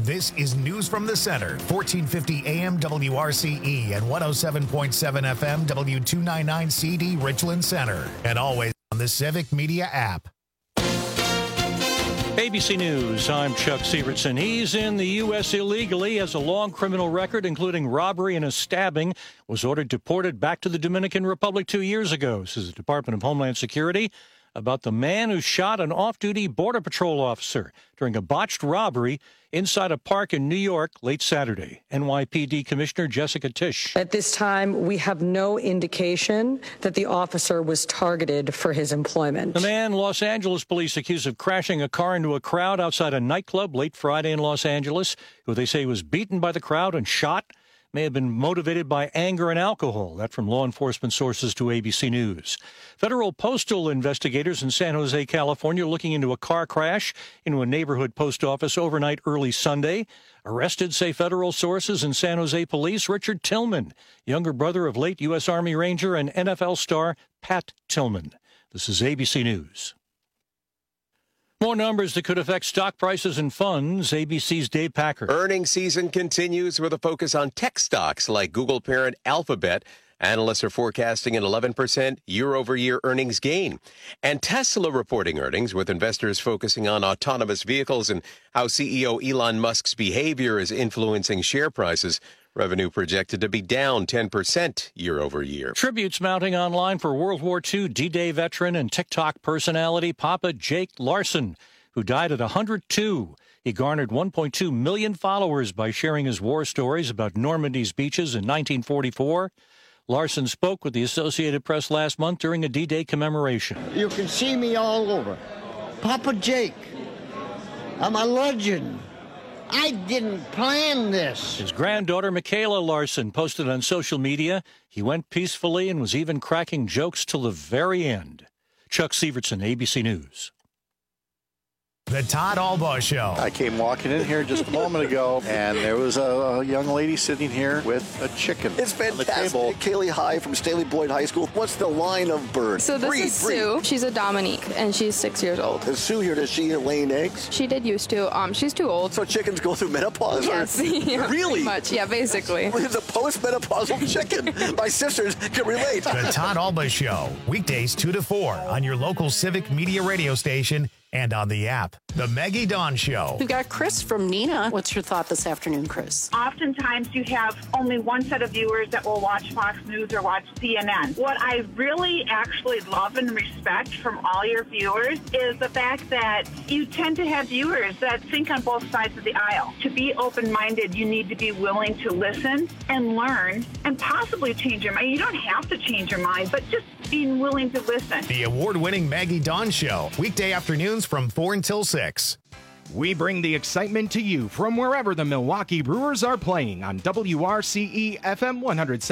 This is News from the Center, 1450 AM WRCE and 107.7 FM W299 CD Richland Center. And always on the Civic Media app. ABC News, I'm Chuck Severson. He's in the U.S. illegally, has a long criminal record, including robbery and a stabbing, was ordered deported back to the Dominican Republic 2 years ago, says the Department of Homeland Security, about the man who shot an off-duty Border Patrol officer during a botched robbery inside a park in New York late Saturday. NYPD Commissioner Jessica Tisch. At this time, we have no indication that the officer was targeted for his employment. The man Los Angeles police accused of crashing a car into a crowd outside a nightclub late Friday in Los Angeles, who they say was beaten by the crowd and shot, may have been motivated by anger and alcohol. That from law enforcement sources to ABC News. Federal postal investigators in San Jose, California, looking into a car crash into a neighborhood post office overnight early Sunday. Arrested, say federal sources and San Jose police, Richard Tillman, younger brother of late U.S. Army Ranger and NFL star Pat Tillman. This is ABC News. More numbers that could affect stock prices and funds. ABC's Dave Packer. Earnings season continues with a focus on tech stocks like Google parent Alphabet. Analysts are forecasting an 11% year-over-year earnings gain. And Tesla reporting earnings, with investors focusing on autonomous vehicles and how CEO Elon Musk's behavior is influencing share prices. Revenue projected to be down 10% year-over-year. Tributes mounting online for World War II D-Day veteran and TikTok personality Papa Jake Larson, who died at 102. He garnered 1.2 million followers by sharing his war stories about Normandy's beaches in 1944. Larson spoke with the Associated Press last month during a D-Day commemoration. You can see me all over. Papa Jake, I'm a legend. I didn't plan this. His granddaughter, Michaela Larson, posted on social media. He went peacefully and was even cracking jokes till the very end. Chuck Severson, ABC News. The Todd Albaugh Show. I came walking in here just a moment ago, and there was a young lady sitting here with a chicken. It's fantastic. On the table. Kaylee High from Staley Boyd High School. What's the line of bird? So this is Sue. She's a Dominique, and she's 6 years old. Is Sue here? Does she laying eggs? She did used to. She's too old. So chickens go through menopause? Yes. Yeah, really? Pretty much. Yeah, basically. It's a post-menopausal chicken. My sisters can relate. The Todd Albaugh Show. Weekdays 2 to 4 on your local Civic Media radio station and on the app. The Maggie Dawn Show. We've got Chris from Neenah. What's your thought this afternoon, Chris? Oftentimes you have only one set of viewers that will watch Fox News or watch CNN. What I really actually love and respect from all your viewers is the fact that you tend to have viewers that think on both sides of the aisle. To be open-minded, you need to be willing to listen and learn and possibly change your mind. You don't have to change your mind, but just being willing to listen. The award-winning Maggie Dawn Show. Weekday afternoons from 4 until 6. We bring the excitement to you from wherever the Milwaukee Brewers are playing on WRCE FM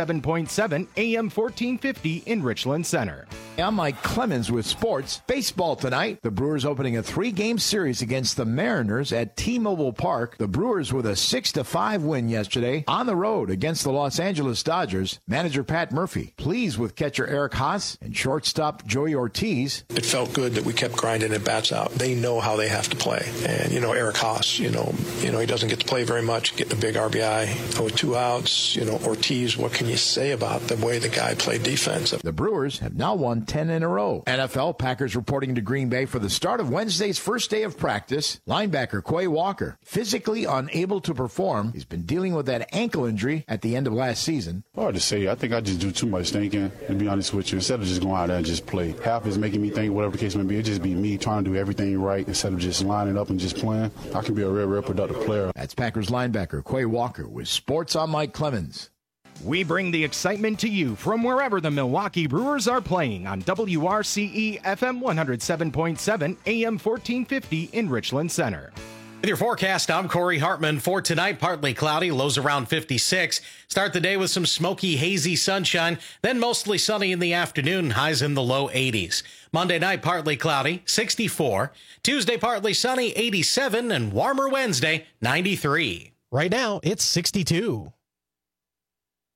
107.7 AM 1450 in Richland Center. I'm Mike Clemens with sports. Baseball tonight. The Brewers opening a 3-game series against the Mariners at T-Mobile Park. The Brewers with a 6-5 win yesterday on the road against the Los Angeles Dodgers. Manager Pat Murphy pleased with catcher Eric Haas and shortstop Joey Ortiz. It felt good that we kept grinding at bats out. They know how they have to play. And, Eric Haas, he doesn't get to play very much, getting a big RBI with 2 outs. Ortiz, what can you say about the way the guy played defense? The Brewers have now won 10 in a row. NFL, Packers reporting to Green Bay for the start of Wednesday's first day of practice. Linebacker Quay Walker, physically unable to perform. He's been dealing with that ankle injury at the end of last season. Hard to say. I think I just do too much thinking, to be honest with you, instead of just going out there and just play. Half is making me think, whatever the case may be, it just be me trying to do everything right instead of just lining up and just playing. I can be a real productive player. That's Packers linebacker Quay Walker with Sports on Mike Clemens. We bring the excitement to you from wherever the Milwaukee Brewers are playing on WRCE FM 107.7 AM 1450 in Richland Center. With your forecast, I'm Corey Hartman. For tonight, partly cloudy, lows around 56. Start the day with some smoky, hazy sunshine, then mostly sunny in the afternoon, highs in the low 80s. Monday night, partly cloudy, 64. Tuesday, partly sunny, 87, and warmer Wednesday, 93. Right now, it's 62.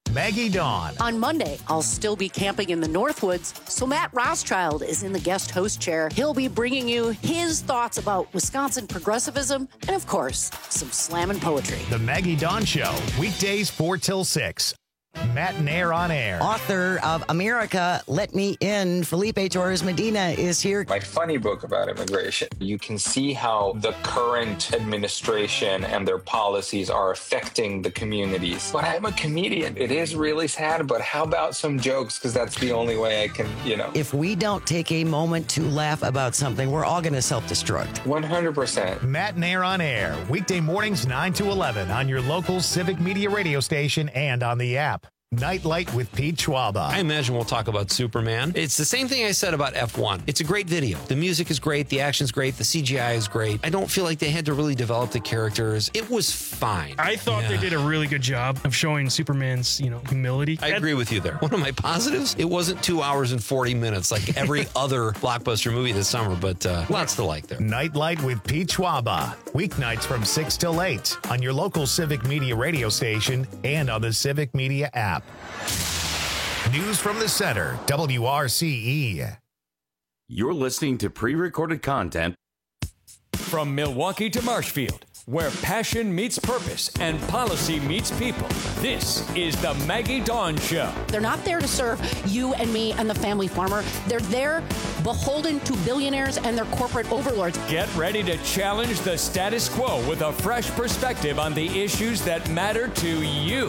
Maggie Dawn. On Monday, I'll still be camping in the Northwoods, so Matt Rothschild is in the guest host chair. He'll be bringing you his thoughts about Wisconsin progressivism and, of course, some slammin' poetry. The Maggie Dawn Show, weekdays 4 till 6. Matt Nair on air. Author of America, Let Me In, Felipe Torres Medina is here. My funny book about immigration. You can see how the current administration and their policies are affecting the communities. But I'm a comedian. It is really sad, but how about some jokes? Because that's the only way I can, If we don't take a moment to laugh about something, we're all going to self-destruct. 100%. Matt Nair on air, weekday mornings 9 to 11 on your local Civic Media radio station and on the app. Nightlight with Pete Schwaba. I imagine we'll talk about Superman. It's the same thing I said about F1. It's a great video. The music is great. The action's great. The CGI is great. I don't feel like they had to really develop the characters. It was fine. I thought they did a really good job of showing Superman's, humility. I agree with you there. One of my positives, it wasn't 2 hours and 40 minutes like every other blockbuster movie this summer, but lots to like there. Nightlight with Pete Schwaba. Weeknights from 6 till 8 on your local Civic Media radio station and on the Civic Media app. News from the center, WRCE. You're listening to pre-recorded content from Milwaukee to Marshfield, where passion meets purpose and policy meets people. This is the Maggie Dawn Show. They're not there to serve you and me and the family farmer. They're there beholden to billionaires and their corporate overlords. Get ready to challenge the status quo with a fresh perspective on the issues that matter to you.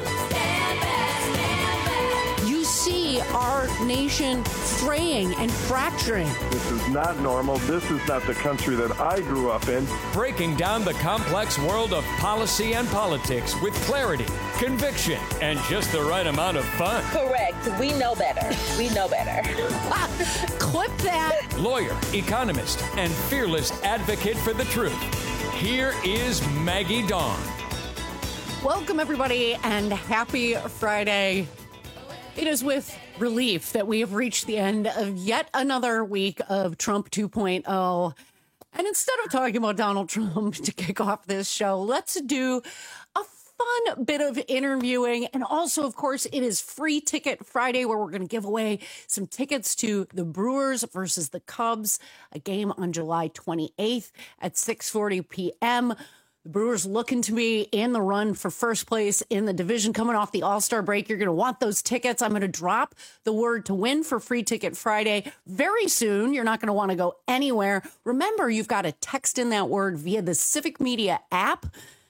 You see our nation fraying and fracturing. This is not normal. This is not the country that I grew up in. Breaking down the complex world of policy and politics with clarity, conviction, and just the right amount of fun. Correct. We know better. We know better. Clip that. Lawyer, economist, and fearless advocate for the truth. Here is Maggie Dawn. Welcome, everybody, and happy Friday. It is with relief that we have reached the end of yet another week of Trump 2.0. And instead of talking about Donald Trump to kick off this show, let's do a fun bit of interviewing. And also, of course, it is Free Ticket Friday, where we're going to give away some tickets to the Brewers versus the Cubs, a game on July 28th at 6:40 p.m. The Brewers looking to be in the run for first place in the division coming off the All-Star break. You're going to want those tickets. I'm going to drop the word to win for Free Ticket Friday very soon. You're not going to want to go anywhere. Remember, you've got to text in that word via the Civic Media app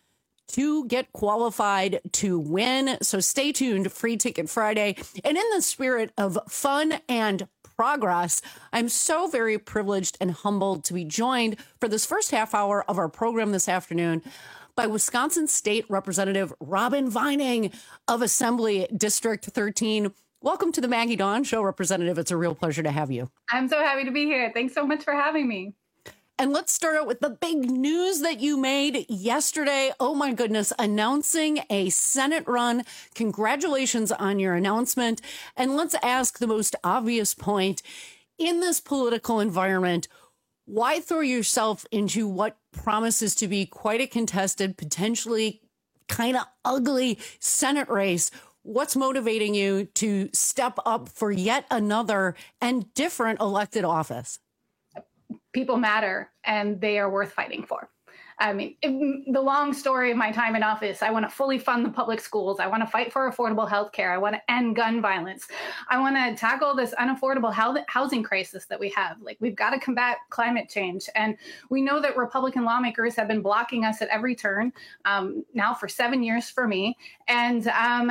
to get qualified to win. So stay tuned, Free Ticket Friday. And in the spirit of fun and progress, I'm so very privileged and humbled to be joined for this first half hour of our program this afternoon by Wisconsin State Representative Robin Vining of Assembly District 13. Welcome to the Maggie Dawn Show, Representative. It's a real pleasure to have you. I'm so happy to be here. Thanks so much for having me. And let's start out with the big news that you made yesterday. Oh, my goodness, announcing a Senate run. Congratulations on your announcement. And let's ask the most obvious point. In this political environment, why throw yourself into what promises to be quite a contested, potentially kind of ugly Senate race? What's motivating you to step up for yet another and different elected office? People matter, and they are worth fighting for. I mean, the long story of my time in office, I want to fully fund the public schools. I want to fight for affordable health care. I want to end gun violence. I want to tackle this unaffordable housing crisis that we have. Like, we've got to combat climate change. And we know that Republican lawmakers have been blocking us at every turn now for 7 years for me. And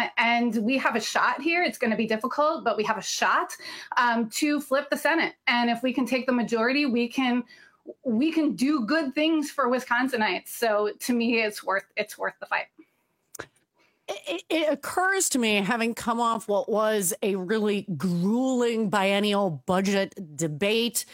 we have a shot here. It's going to be difficult, but we have a shot to flip the Senate. And if we can take the majority, we can do good things for Wisconsinites. So to me, it's worth the fight. It occurs to me, having come off what was a really grueling biennial budget debate,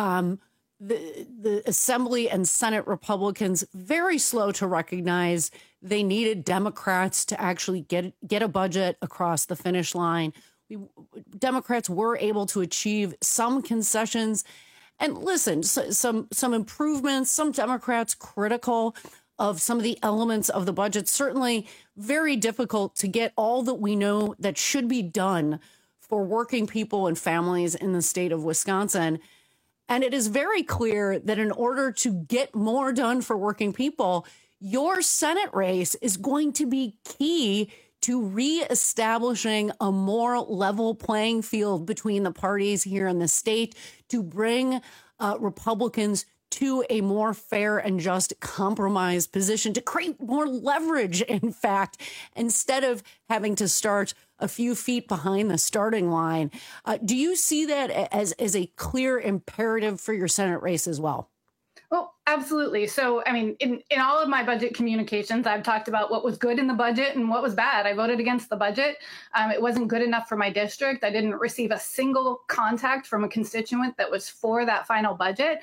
the Assembly and Senate Republicans very slow to recognize they needed Democrats to actually get a budget across the finish line. Democrats were able to achieve some concessions. And listen, some improvements, some Democrats critical of some of the elements of the budget. Certainly very difficult to get all that we know that should be done for working people and families in the state of Wisconsin. And it is very clear that in order to get more done for working people, your Senate race is going to be key to reestablishing a more level playing field between the parties here in the state, to bring Republicans to a more fair and just compromise position, to create more leverage, in fact, instead of having to start a few feet behind the starting line. Do you see that as a clear imperative for your Senate race as well? Well, absolutely. So, I mean, in all of my budget communications, I've talked about what was good in the budget and what was bad. I voted against the budget. It wasn't good enough for my district. I didn't receive a single contact from a constituent that was for that final budget.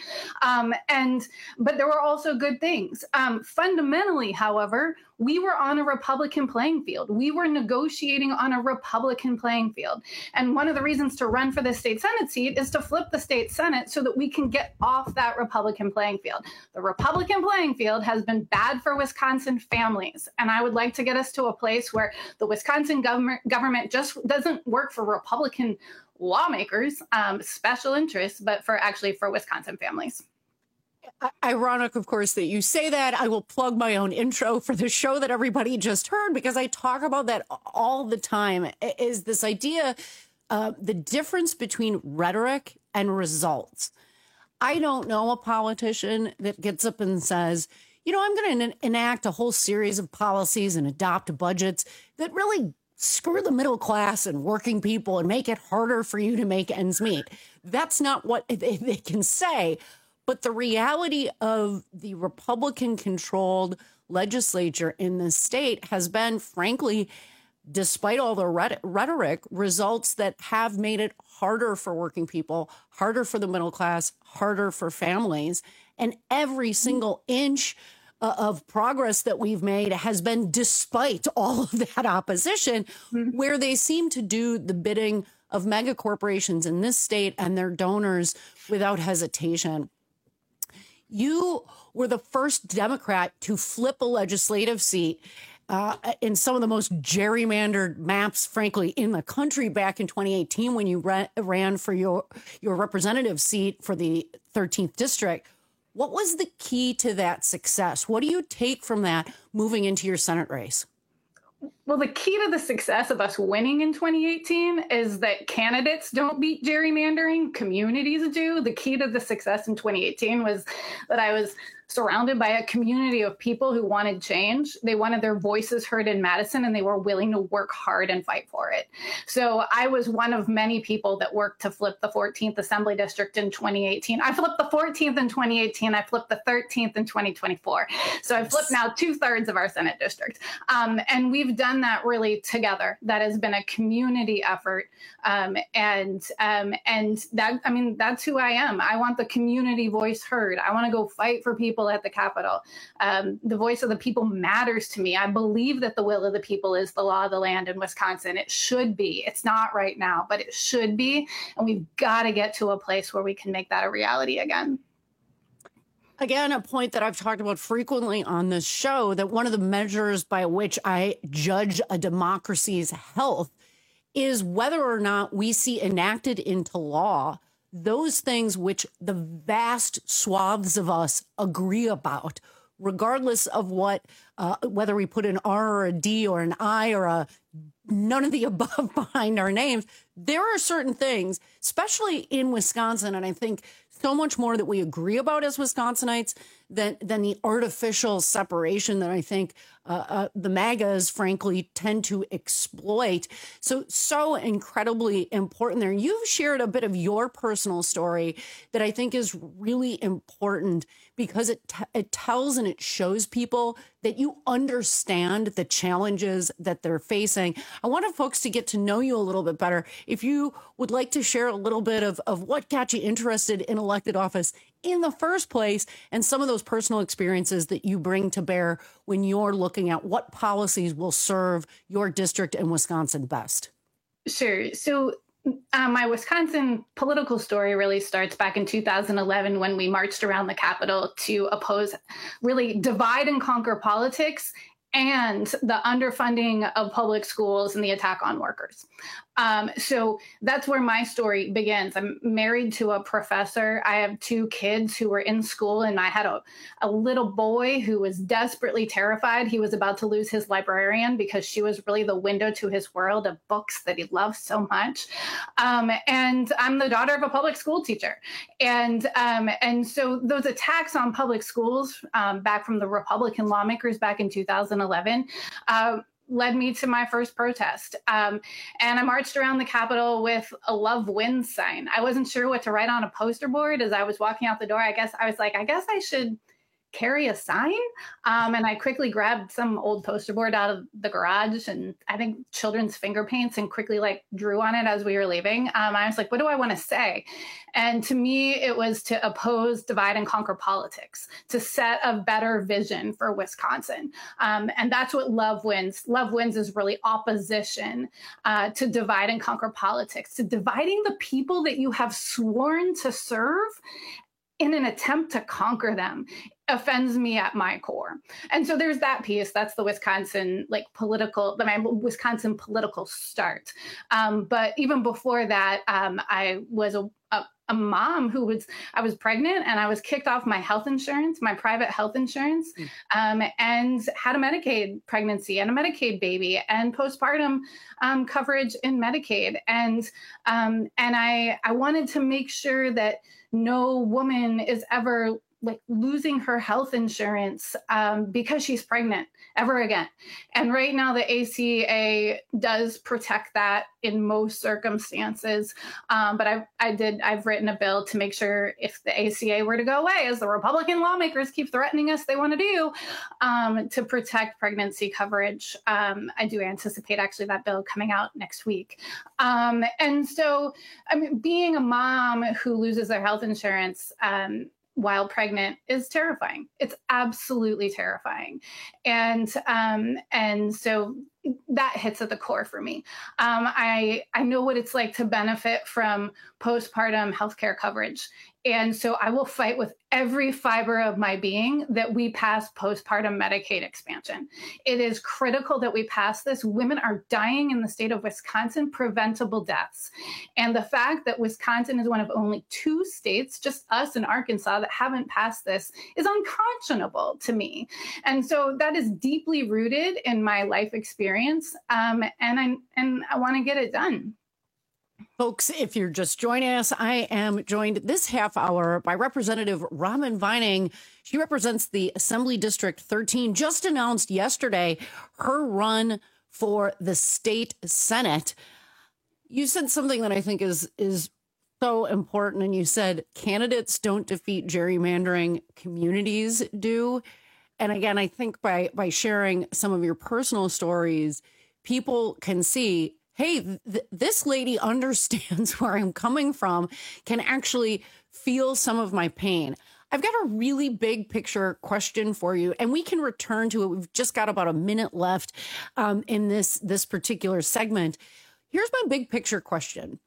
But there were also good things. Fundamentally, however, we were on a Republican playing field. We were negotiating on a Republican playing field. And one of the reasons to run for the state Senate seat is to flip the state Senate so that we can get off that Republican playing field. The Republican playing field has been bad for Wisconsin families. And I would like to get us to a place where the Wisconsin government just doesn't work for Republican lawmakers, special interests, but for Wisconsin families. Ironic, of course, that you say that. I will plug my own intro for the show that everybody just heard, because I talk about that all the time, is this idea, the difference between rhetoric and results. I don't know a politician that gets up and says, you know, I'm going to enact a whole series of policies and adopt budgets that really screw the middle class and working people and make it harder for you to make ends meet. That's not what they can say. But the reality of the Republican-controlled legislature in the state has been, frankly, despite all the rhetoric, results that have made it harder for working people, harder for the middle class, harder for families. And every single inch of progress that we've made has been despite all of that opposition, where they seem to do the bidding of mega corporations in this state and their donors without hesitation. You were the first Democrat to flip a legislative seat in some of the most gerrymandered maps, frankly, in the country back in 2018 when you ran for your representative seat for the 13th district. What was the key to that success? What do you take from that moving into your Senate race? Well, the key to the success of us winning in 2018 is that candidates don't beat gerrymandering, communities do. The key to the success in 2018 was that I was surrounded by a community of people who wanted change. They wanted their voices heard in Madison, and they were willing to work hard and fight for it. So I was one of many people that worked to flip the 14th Assembly District in 2018. I flipped the 14th in 2018. I flipped the 13th in 2024. So I flipped now 2/3 of our Senate district. And we've done that really together. That has been a community effort. And that, I mean, that's who I am. I want the community voice heard. I want to go fight for people at the Capitol. The voice of the people matters to me. I believe that the will of the people is the law of the land in Wisconsin. It should be. It's not right now, but it should be. And we've got to get to a place where we can make that a reality again. Again, a point that I've talked about frequently on this show, that one of the measures by which I judge a democracy's health is whether or not we see enacted into law those things which the vast swaths of us agree about, regardless of what, whether we put an R or a D or an I or a none of the above behind our names. There are certain things, especially in Wisconsin, and I think so much more that we agree about as Wisconsinites than the artificial separation that I think the MAGAs, frankly, tend to exploit. So incredibly important there. You've shared a bit of your personal story that I think is really important because it tells and it shows people that you understand the challenges that they're facing. I want folks to get to know you a little bit better. If you would like to share a little bit of what got you interested in elected office in the first place and some of those personal experiences that you bring to bear when you're looking at what policies will serve your district and Wisconsin best. Sure. So my Wisconsin political story really starts back in 2011 when we marched around the Capitol to oppose really divide and conquer politics and the underfunding of public schools and the attack on workers. So that's where my story begins. I'm married to a professor. I have 2 kids who were in school, and I had a little boy who was desperately terrified. He was about to lose his librarian because she was really the window to his world of books that he loved so much. And I'm the daughter of a public school teacher. And so those attacks on public schools back from the Republican lawmakers back in 2011, led me to my first protest. And I marched around the Capitol with a Love Wins sign. I wasn't sure what to write on a poster board as I was walking out the door. I guess I should carry a sign. And I quickly grabbed some old poster board out of the garage and I think children's finger paints and quickly drew on it as we were leaving. I was like, what do I want to say? And to me, it was to oppose divide and conquer politics, to set a better vision for Wisconsin. And that's what Love Wins. Love Wins is really opposition to divide and conquer politics, to dividing the people that you have sworn to serve in an attempt to conquer them. Offends me at my core. And so there's that piece. That's the Wisconsin Wisconsin political start. But even before that, I was a mom I was pregnant and I was kicked off my health insurance, my private health insurance, and had a Medicaid pregnancy and a Medicaid baby and postpartum coverage in Medicaid. And I wanted to make sure that no woman is ever losing her health insurance because she's pregnant ever again. And right now the ACA does protect that in most circumstances. But I've written a bill to make sure if the ACA were to go away, as the Republican lawmakers keep threatening us they want to do, to protect pregnancy coverage. I do anticipate actually that bill coming out next week. And so, being a mom who loses their health insurance while pregnant is terrifying. It's absolutely terrifying. And so that hits at the core for me. I know what it's like to benefit from postpartum healthcare coverage. And so I will fight with every fiber of my being that we pass postpartum Medicaid expansion. It is critical that we pass this. Women are dying in the state of Wisconsin, preventable deaths. And the fact that Wisconsin is one of only 2 states, just us and Arkansas, that haven't passed this is unconscionable to me. And so that is deeply rooted in my life experience. And I want to get it done. Folks, if you're just joining us, I am joined this half hour by Representative Robin Vining. She represents the Assembly District 13, just announced yesterday her run for the state Senate. You said something that I think is so important, and you said candidates don't defeat gerrymandering, communities do. And again, I think by sharing some of your personal stories, people can see, hey, this lady understands where I'm coming from, can actually feel some of my pain. I've got a really big picture question for you, and we can return to it. We've just got about a minute left in this particular segment. Here's my big picture question.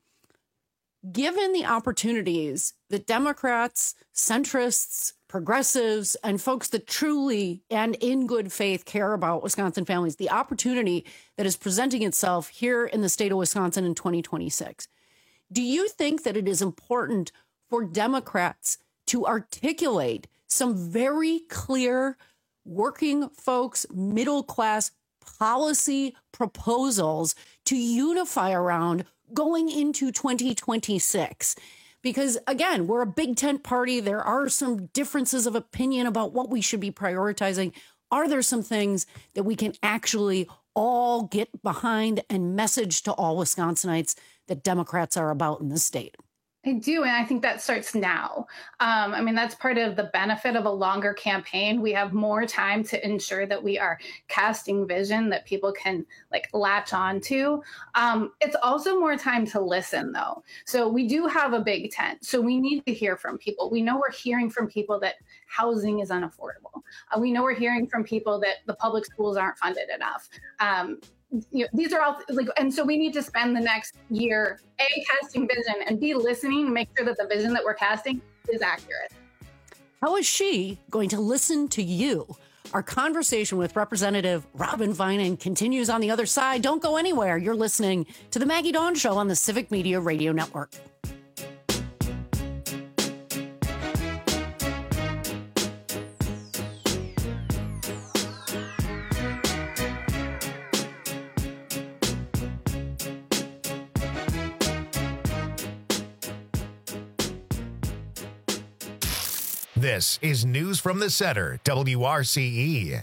Given the opportunities that Democrats, centrists, progressives, and folks that truly and in good faith care about Wisconsin families, the opportunity that is presenting itself here in the state of Wisconsin in 2026, do you think that it is important for Democrats to articulate some very clear working folks, middle class policy proposals to unify around going into 2026? Because, again, we're a big tent party. There are some differences of opinion about what we should be prioritizing. Are there some things that we can actually all get behind and message to all Wisconsinites that Democrats are about in the state? I do, and I think that starts now. That's part of the benefit of a longer campaign. We have more time to ensure that we are casting vision that people can latch on to. It's also more time to listen, though. So we do have a big tent. So we need to hear from people. We know we're hearing from people that housing is unaffordable. We know we're hearing from people that the public schools aren't funded enough. these are all like, and so we need to spend the next year casting vision and be listening to make sure that the vision that we're casting is accurate. How is she going to listen to you? Our conversation with Representative Robin Vining continues on the other side. Don't go anywhere. You're listening to the Maggie Dawn Show on the Civic Media Radio Network. This is News from the Center, WRCE.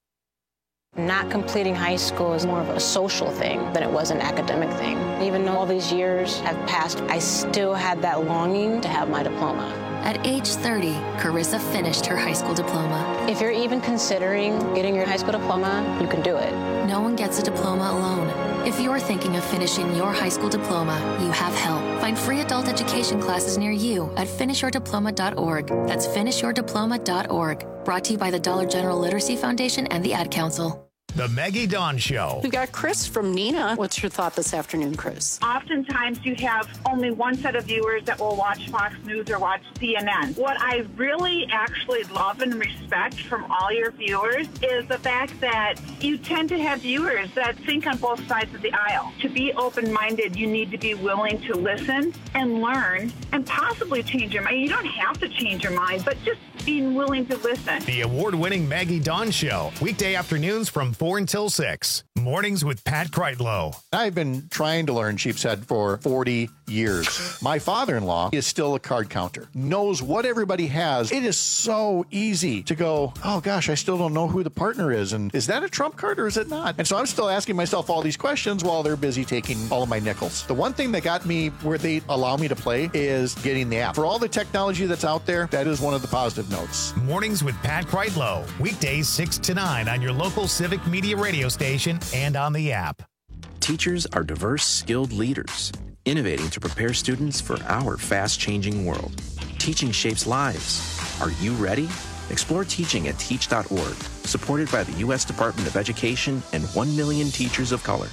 Not completing high school is more of a social thing than it was an academic thing. Even though all these years have passed, I still had that longing to have my diploma. At age 30, Carissa finished her high school diploma. If you're even considering getting your high school diploma, you can do it. No one gets a diploma alone. If you're thinking of finishing your high school diploma, you have help. Find free adult education classes near you at finishyourdiploma.org. That's finishyourdiploma.org. Brought to you by the Dollar General Literacy Foundation and the Ad Council. The Maggie Dawn Show. We've got Chris from Neenah. What's your thought this afternoon, Chris? Oftentimes you have only one set of viewers that will watch Fox News or watch CNN. What I really actually love and respect from all your viewers is the fact that you tend to have viewers that think on both sides of the aisle. To be open-minded, you need to be willing to listen and learn and possibly change your mind. You don't have to change your mind, but just being willing to listen. The award-winning Maggie Dawn Show. Weekday afternoons from 4 until 6. Mornings with Pat Kreitlow. I've been trying to learn Sheepshead for 40 years. My father-in-law is still a card counter, knows what everybody has. It is so easy to go, oh gosh, I still don't know who the partner is. And is that a trump card or is it not? And so I'm still asking myself all these questions while they're busy taking all of my nickels. The one thing that got me where they allow me to play is getting the app. For all the technology that's out there, that is one of the positive notes. Mornings with Pat Kreitlow. Weekdays 6 to 9 on your local Civic Media radio station and on the app. Teachers are diverse, skilled leaders, innovating to prepare students for our fast-changing world. Teaching shapes lives. Are you ready? Explore teaching at teach.org, supported by the U.S. Department of Education and 1 million teachers of color.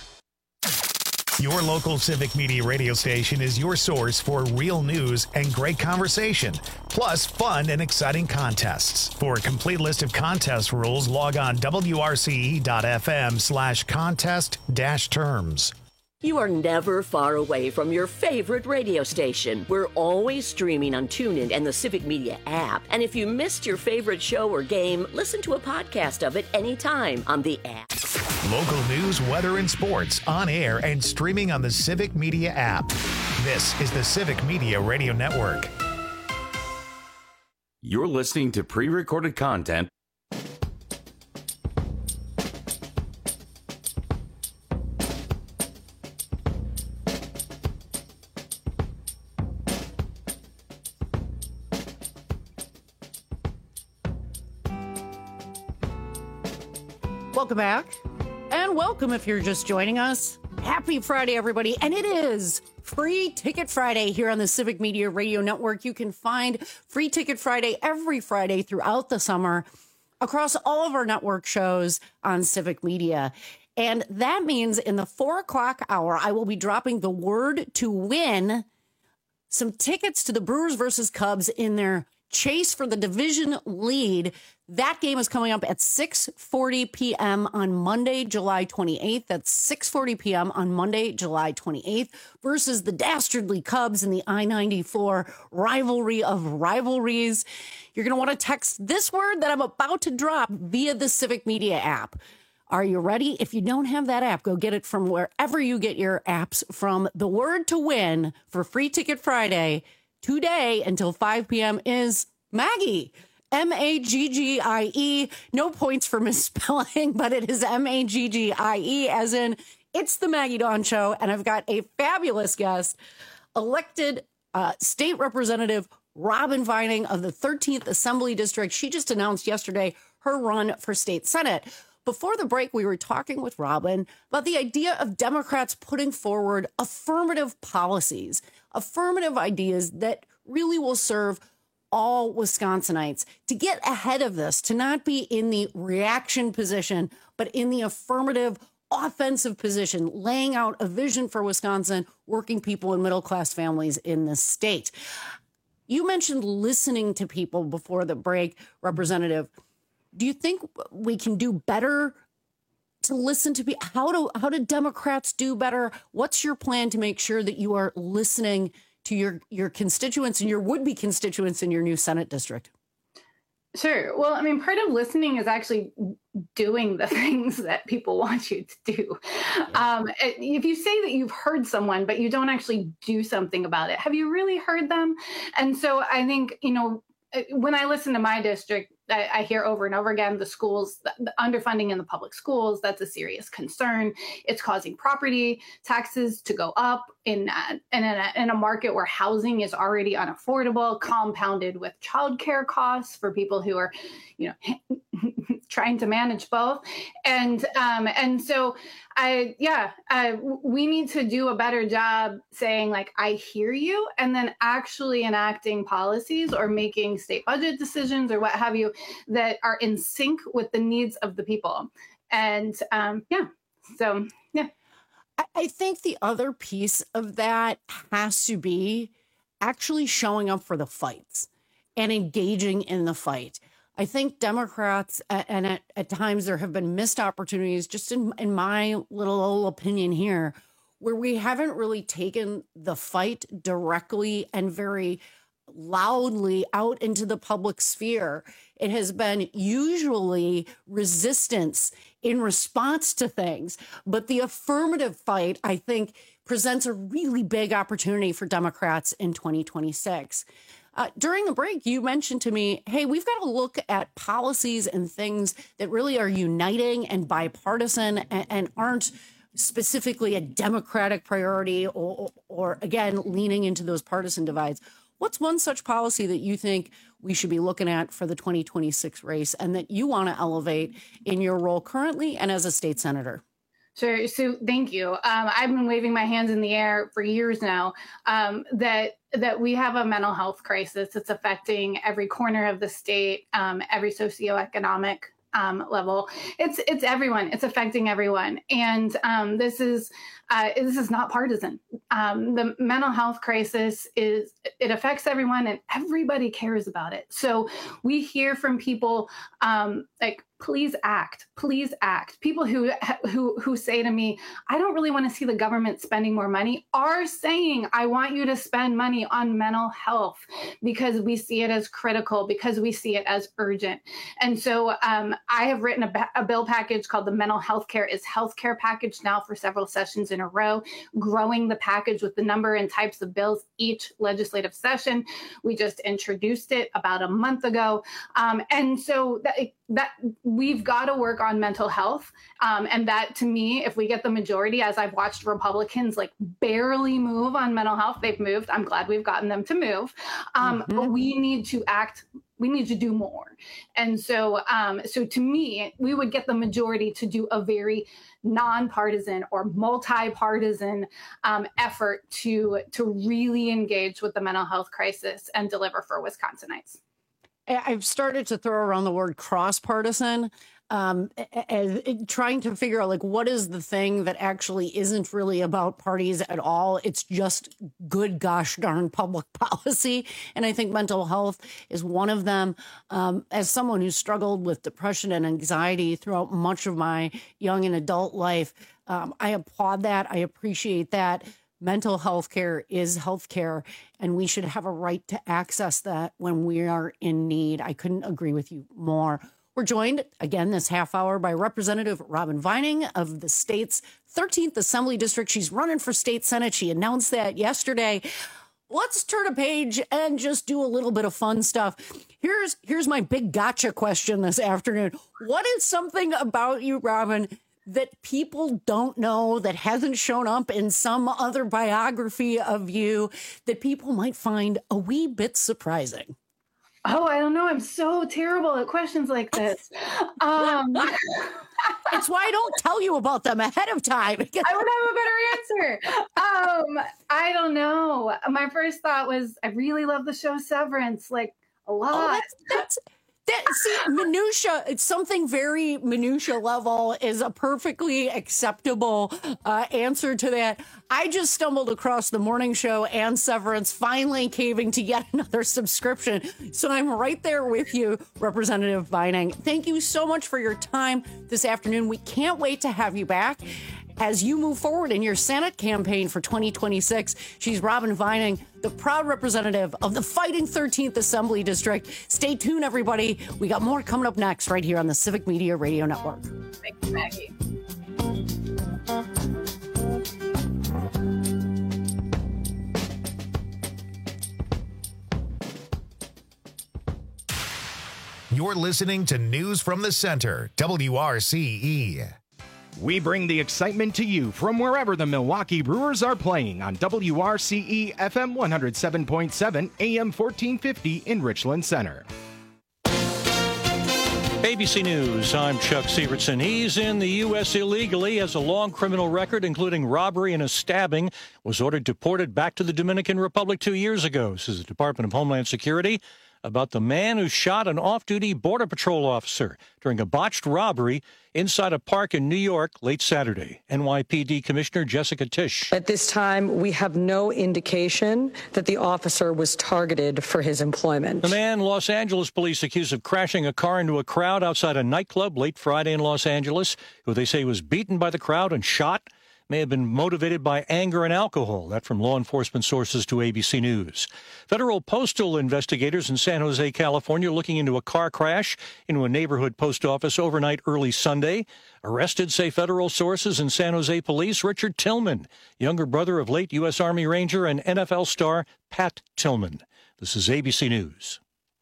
Your local Civic Media radio station is your source for real news and great conversation, plus fun and exciting contests. For a complete list of contest rules, log on wrce.fm/contest-terms. You are never far away from your favorite radio station. We're always streaming on TuneIn and the Civic Media app. And if you missed your favorite show or game, listen to a podcast of it anytime on the app. Local news, weather, and sports on air and streaming on the Civic Media app. This is the Civic Media Radio Network. You're listening to pre-recorded content. Welcome back. And welcome if you're just joining us. Happy Friday, everybody. And it is Free Ticket Friday here on the Civic Media Radio Network. You can find Free Ticket Friday every Friday throughout the summer across all of our network shows on Civic Media. And that means in the 4 o'clock hour, I will be dropping the word to win some tickets to the Brewers versus Cubs in their chase for the division lead. That game is coming up at 6:40 p.m. on Monday, July 28th. That's 6:40 p.m. on Monday, July 28th versus the dastardly Cubs in the I-94 rivalry of rivalries. You're going to want to text this word that I'm about to drop via the Civic Media app. Are you ready? If you don't have that app, go get it from wherever you get your apps from. The word to win for Free Ticket Friday today until 5 p.m. is Maggie. Maggie. No points for misspelling, but it is Maggie, as in it's the Maggie Dawn Show. And I've got a fabulous guest, elected State Representative Robin Vining of the 13th Assembly District. She just announced yesterday her run for state Senate. Before the break, we were talking with Robin about the idea of Democrats putting forward affirmative policies, affirmative ideas that really will serve all Wisconsinites. To get ahead of this, to not be in the reaction position, but in the affirmative, offensive position, laying out a vision for Wisconsin, working people and middle-class families in this state. You mentioned listening to people before the break, Representative. Do you think we can do better to listen to people? How do Democrats do better? What's your plan to make sure that you are listening to your constituents and your would-be constituents in your new Senate district? Sure. Well, I mean, part of listening is actually doing the things that people want you to do. If you say that you've heard someone, but you don't actually do something about it, have you really heard them? And so I think, when I listen to my district, I hear over and over again the schools, the underfunding in the public schools, that's a serious concern. It's causing property taxes to go up in a market where housing is already unaffordable, compounded with childcare costs for people who are, trying to manage both. And so we need to do a better job saying, like, I hear you, and then actually enacting policies or making state budget decisions or what have you that are in sync with the needs of the people. And I think the other piece of that has to be actually showing up for the fights and engaging in the fight. I think Democrats, and at times there have been missed opportunities, just in my little old opinion here, where we haven't really taken the fight directly and very loudly out into the public sphere. It has been usually resistance in response to things. But the affirmative fight, I think, presents a really big opportunity for Democrats in 2026. During the break, you mentioned to me, hey, we've got to look at policies and things that really are uniting and bipartisan and aren't specifically a Democratic priority or again, leaning into those partisan divides. What's one such policy that you think we should be looking at for the 2026 race and that you want to elevate in your role currently and as a state senator? Sure. So thank you. I've been waving my hands in the air for years now that we have a mental health crisis. It's affecting every corner of the state, every socioeconomic level. It's everyone. It's affecting everyone. And this is not partisan. The mental health crisis it affects everyone and everybody cares about it. So we hear from people like, please act. People who say to me, I don't really want to see the government spending more money, are saying, I want you to spend money on mental health because we see it as critical, because we see it as urgent. And so I have written a bill package called the Mental Health Care is Healthcare package now for several sessions in a row, growing the package with the number and types of bills each legislative session. We just introduced it about a month ago. And so that we've got to work on mental health. And that, to me, if we get the majority, as I've watched Republicans like barely move on mental health, they've moved. I'm glad we've gotten them to move. But we need to act. We need to do more. And so to me, we would get the majority to do a very nonpartisan or multi-partisan effort to really engage with the mental health crisis and deliver for Wisconsinites. I've started to throw around the word cross-partisan, trying to figure out, like, what is the thing that actually isn't really about parties at all? It's just good gosh darn public policy. And I think mental health is one of them. As someone who struggled with depression and anxiety throughout much of my young and adult life, I applaud that. I appreciate that. Mental health care is health care, and we should have a right to access that when we are in need. I couldn't agree with you more. We're joined again this half hour by Representative Robin Vining of the state's 13th Assembly District. She's running for state Senate. She announced that yesterday. Let's turn a page and just do a little bit of fun stuff. Here's my big gotcha question this afternoon. What is something about you, Robin, that people don't know, that hasn't shown up in some other biography of you, that people might find a wee bit surprising? Oh, I don't know. I'm so terrible at questions like this. It's why I don't tell you about them ahead of time. I would have a better answer. I don't know. My first thought was, I really love the show Severance, like, a lot. Minutia, it's something very minutia level is a perfectly acceptable answer to that. I just stumbled across the morning show and Severance finally caving to yet another subscription. So I'm right there with you, Representative Vining. Thank you so much for your time this afternoon. We can't wait to have you back as you move forward in your Senate campaign for 2026. She's Robin Vining, the proud representative of the Fighting 13th Assembly District. Stay tuned, everybody. We got more coming up next right here on the Civic Media Radio Network. Thank you, Maggie. You're listening to News from the Center, WRCE. We bring the excitement to you from wherever the Milwaukee Brewers are playing on WRCE FM 107.7 AM 1450 in Richland Center. ABC News, I'm Chuck Sievertson. He's in the U.S. illegally, has a long criminal record, including robbery and a stabbing, was ordered deported back to the Dominican Republic 2 years ago, says the Department of Homeland Security, about the man who shot an off-duty Border Patrol officer during a botched robbery inside a park in New York late Saturday. NYPD Commissioner Jessica Tisch. At this time, we have no indication that the officer was targeted for his employment. The man Los Angeles police accused of crashing a car into a crowd outside a nightclub late Friday in Los Angeles, who they say was beaten by the crowd and shot, may have been motivated by anger and alcohol. That from law enforcement sources to ABC News. Federal postal investigators in San Jose, California, looking into a car crash into a neighborhood post office overnight early Sunday. Arrested, say federal sources and San Jose police, Richard Tillman, younger brother of late U.S. Army Ranger and NFL star Pat Tillman. This is ABC News.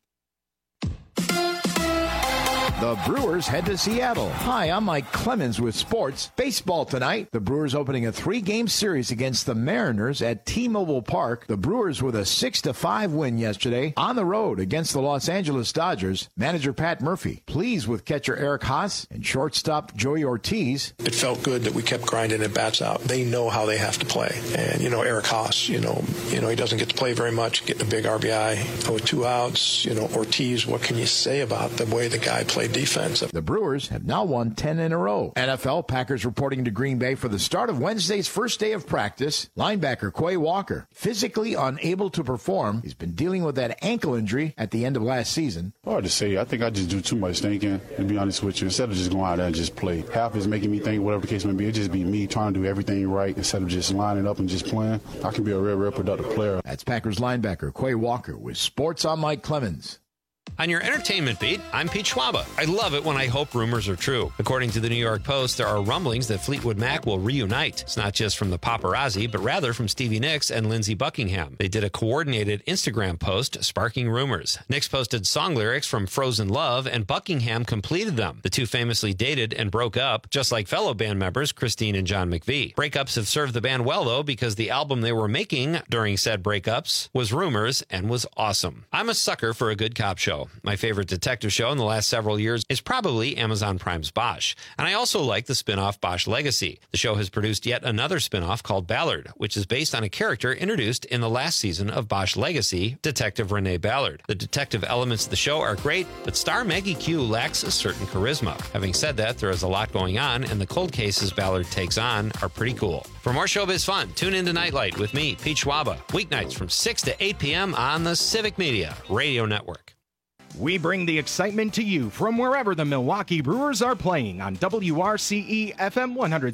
The Brewers head to Seattle. Hi, I'm Mike Clemens with sports. Baseball tonight. The Brewers opening a 3-game series against the Mariners at T-Mobile Park. The Brewers with a 6-5 win yesterday on the road against the Los Angeles Dodgers. Manager Pat Murphy pleased with catcher Eric Haas and shortstop Joey Ortiz. It felt good that we kept grinding at bats out. They know how they have to play. And, Eric Haas, he doesn't get to play very much, getting a big RBI with 2 outs. Ortiz, what can you say about the way the guy played defense? The Brewers have now won 10 in a row. NFL Packers reporting to Green Bay for the start of Wednesday's first day of practice. Linebacker Quay Walker, physically unable to perform. He's been dealing with that ankle injury at the end of last season. Hard to say. I think I just do too much thinking, to be honest with you, instead of just going out there and just play. Half is making me think, whatever the case may be, it just be me trying to do everything right instead of just lining up and just playing. I can be a real productive player. That's Packers linebacker Quay Walker with Sports on Mike Clemens. On your entertainment beat, I'm Pete Schwaba. I love it when I hope rumors are true. According to the New York Post, there are rumblings that Fleetwood Mac will reunite. It's not just from the paparazzi, but rather from Stevie Nicks and Lindsey Buckingham. They did a coordinated Instagram post sparking rumors. Nicks posted song lyrics from Frozen Love, and Buckingham completed them. The two famously dated and broke up, just like fellow band members Christine and John McVie. Breakups have served the band well, though, because the album they were making during said breakups was Rumors and was awesome. I'm a sucker for a good cop show. My favorite detective show in the last several years is probably Amazon Prime's Bosch. And I also like the spin-off Bosch Legacy. The show has produced yet another spin-off called Ballard, which is based on a character introduced in the last season of Bosch Legacy, Detective Renee Ballard. The detective elements of the show are great, but star Maggie Q lacks a certain charisma. Having said that, there is a lot going on, and the cold cases Ballard takes on are pretty cool. For more showbiz fun, tune into Nightlight with me, Pete Schwaba, weeknights from 6 to 8 p.m. on the Civic Media Radio Network. We bring the excitement to you from wherever the Milwaukee Brewers are playing on WRCE FM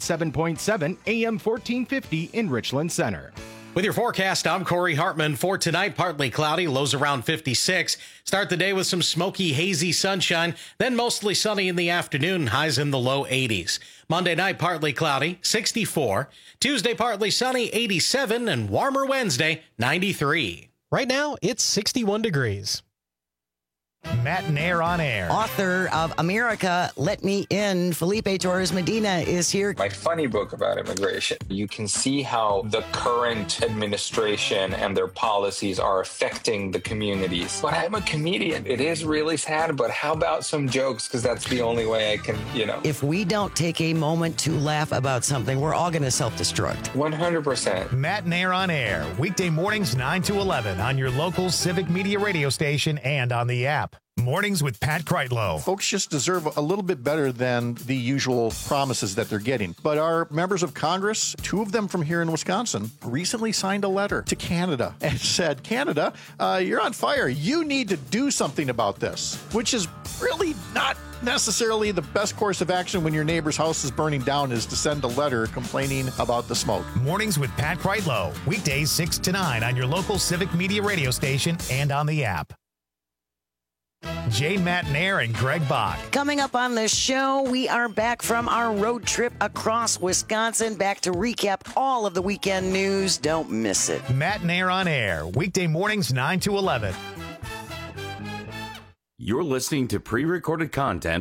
107.7 AM 1450 in Richland Center. With your forecast, I'm Corey Hartman. For tonight, partly cloudy, lows around 56. Start the day with some smoky, hazy sunshine, then mostly sunny in the afternoon, highs in the low 80s. Monday night, partly cloudy, 64. Tuesday, partly sunny, 87, and warmer Wednesday, 93. Right now, it's 61 degrees. Matt Nair on air. Author of America, Let Me In, Felipe Torres Medina is here. My funny book about immigration. You can see how the current administration and their policies are affecting the communities. But I'm a comedian. It is really sad, but how about some jokes? Because that's the only way I can, If we don't take a moment to laugh about something, we're all going to self-destruct. 100%. Matt Nair on air. Weekday mornings 9 to 11 on your local Civic Media radio station and on the app. Mornings with Pat Kreitlow. Folks just deserve a little bit better than the usual promises that they're getting. But our members of Congress, 2 of them from here in Wisconsin, recently signed a letter to Canada and said, Canada, you're on fire. You need to do something about this, which is really not necessarily the best course of action when your neighbor's house is burning down, is to send a letter complaining about the smoke. Mornings with Pat Kreitlow. Weekdays 6 to 9 on your local Civic Media radio station and on the app. Jay Matnair and Greg Bach. Coming up on the show, we are back from our road trip across Wisconsin, back to recap all of the weekend news. Don't miss it. Matnair on air, weekday mornings 9 to 11. You're listening to pre-recorded content.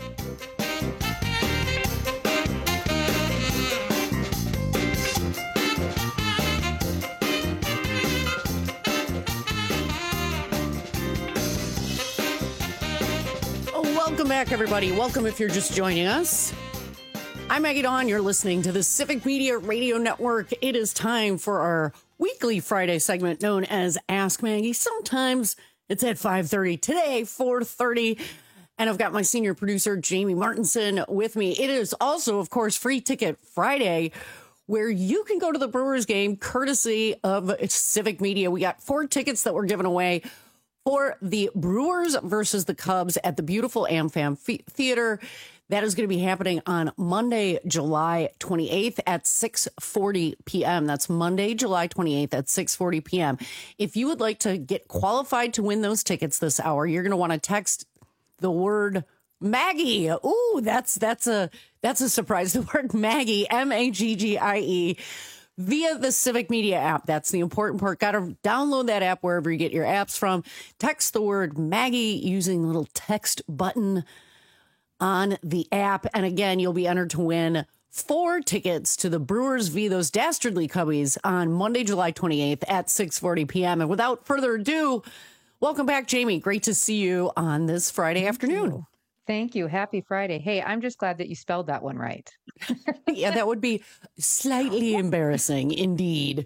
Welcome back, everybody. Welcome if you're just joining us. I'm Maggie Dawn. You're listening to the Civic Media Radio Network. It is time for our weekly Friday segment known as Ask Maggie. Sometimes it's at 5:30. Today, 4:30. And I've got my senior producer, Jamie Martinson, with me. It is also, of course, Free Ticket Friday, where you can go to the Brewers game courtesy of Civic Media. We got 4 tickets that were given away for the Brewers versus the Cubs at the beautiful AmFam Theater. That is going to be happening on Monday, July 28th at 6:40 p.m. That's Monday, July 28th at 6:40 p.m. If you would like to get qualified to win those tickets this hour, you're going to want to text the word Maggie. Ooh, that's a surprise. The word Maggie, Maggie, via the Civic Media app. That's the important part. Got to download that app wherever you get your apps from. Text the word Maggie using the little text button on the app. And again, you'll be entered to win 4 tickets to the Brewers v. those dastardly Cubbies on Monday, July 28th at 6:40 p.m. And without further ado, welcome back, Jamie. Great to see you on this Friday afternoon. Thank you. Happy Friday. Hey, I'm just glad that you spelled that one right. Yeah, that would be slightly embarrassing indeed.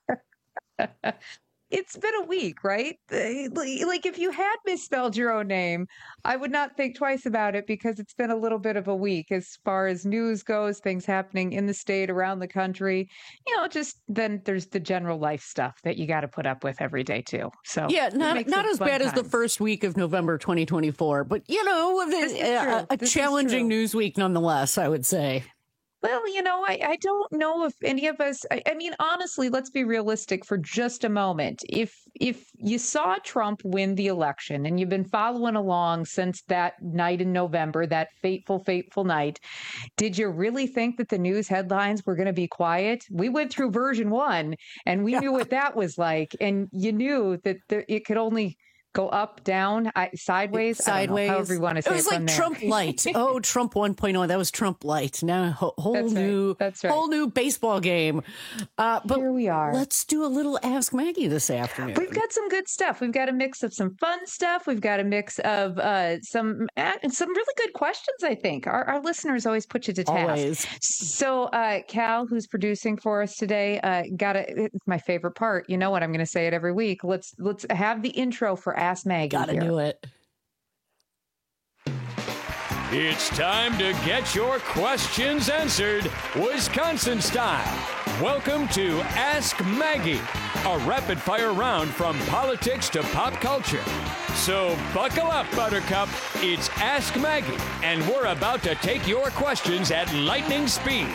It's been a week, right? Like if you had misspelled your own name, I would not think twice about it because it's been a little bit of a week as far as news goes, things happening in the state, around the country. You know, just then there's the general life stuff that you got to put up with every day too. So yeah, not as bad as the first week of November 2024, but you know, a challenging news week nonetheless, I would say. Well, you know, I don't know if any of us, I mean, honestly, let's be realistic for just a moment. If you saw Trump win the election and you've been following along since that night in November, that fateful night, did you really think that the news headlines were going to be quiet? We went through version 1 and we knew what that was like. And you knew that it could only go up, down, sideways, however you want to say it. It was like Trump Light. Oh, Trump 1.0. That was Trump Light. Now whole new baseball game. But here we are. Let's do a little Ask Maggie this afternoon. We've got some good stuff. We've got a mix of some fun stuff. We've got a mix of some really good questions, I think. Our listeners always put you to task. Always. So Cal, who's producing for us today, it's my favorite part. You know what? I'm going to say it every week. Let's have the intro for Ask Maggie. Gotta do it. It's time to get your questions answered, Wisconsin style. Welcome to Ask Maggie, a rapid-fire round from politics to pop culture. So buckle up, Buttercup. It's Ask Maggie, and we're about to take your questions at lightning speed.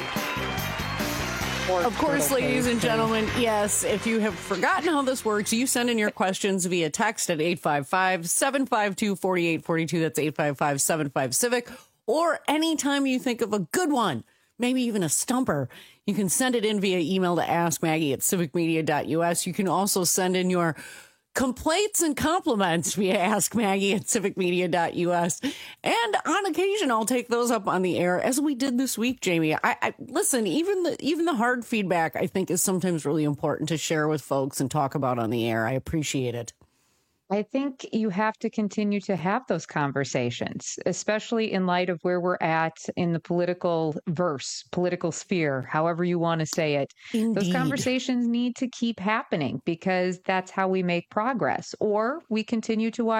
Of course, ladies and gentlemen, yes, if you have forgotten how this works, you send in your questions via text at 855-752-4842. That's 855-75-CIVIC. Or anytime you think of a good one, maybe even a stumper, you can send it in via email to askmaggie@civicmedia.us. You can also send in your complaints and compliments via askmaggie@civicmedia.us. And on occasion, I'll take those up on the air, as we did this week, Jamie. I listen, even the hard feedback, I think, is sometimes really important to share with folks and talk about on the air. I appreciate it. I think you have to continue to have those conversations, especially in light of where we're at in the political sphere, however you want to say it. Indeed. Those conversations need to keep happening because that's how we make progress. Or we continue to watch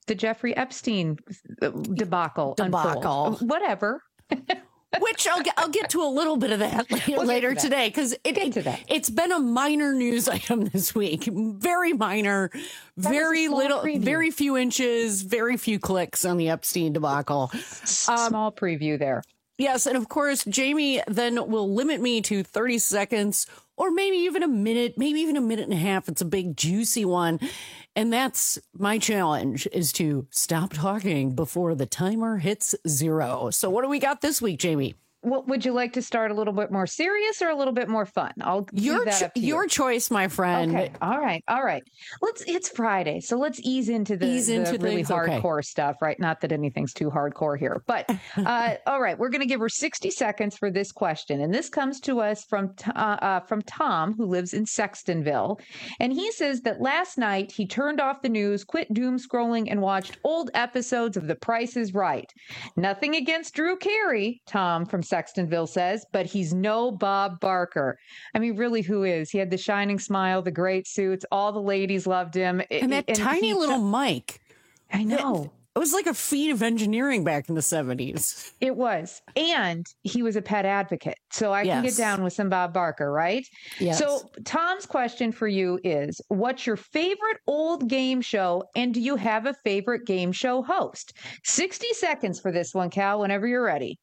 the Jeffrey Epstein debacle. Unfold. Whatever. Which I'll get to a little bit of that later today, because it's been a minor news item this week. Very minor, very little, very few inches, very few clicks on the Epstein debacle. Small preview there. Yes, and of course, Jamie then will limit me to 30 seconds or maybe even a minute, maybe even a minute and a half. It's a big, juicy one. And that's my challenge, is to stop talking before the timer hits 0. So what do we got this week, Jamie? Well, would you like to start a little bit more serious or a little bit more fun? I'll leave that up to you. Your choice, my friend. Okay. All right. It's Friday, so let's ease into the really hardcore stuff, right? Not that anything's too hardcore here, but all right. We're going to give her 60 seconds for this question, and this comes to us from Tom, who lives in Sextonville, and he says that last night he turned off the news, quit doom scrolling, and watched old episodes of The Price is Right. Nothing against Drew Carey, Tom from Sextonville says, but he's no Bob Barker. I mean, really, who is? He had the shining smile, the great suits, all the ladies loved him. And that tiny little mic. I know. It was like a feat of engineering back in the 70s. It was. And he was a pet advocate. So I can get down with some Bob Barker, right? Yes. So Tom's question for you is, what's your favorite old game show? And do you have a favorite game show host? 60 seconds for this one, Cal, whenever you're ready.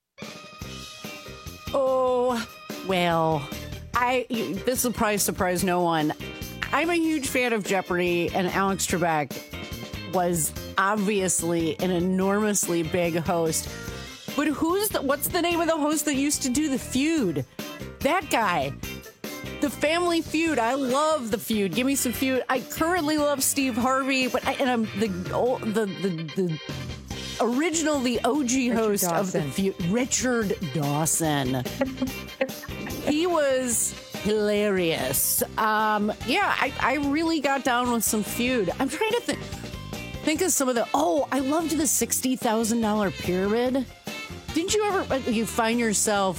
Oh, well, this will probably surprise no one. I'm a huge fan of Jeopardy, and Alex Trebek was obviously an enormously big host. But what's the name of the host that used to do The Feud? That guy. The Family Feud. I love The Feud. Give me some Feud. I currently love Steve Harvey, but I'm the OG host of The Feud, Richard Dawson. He was hilarious. I really got down with some Feud. I'm trying to think of some of I loved the $60,000 pyramid. Didn't you ever find yourself,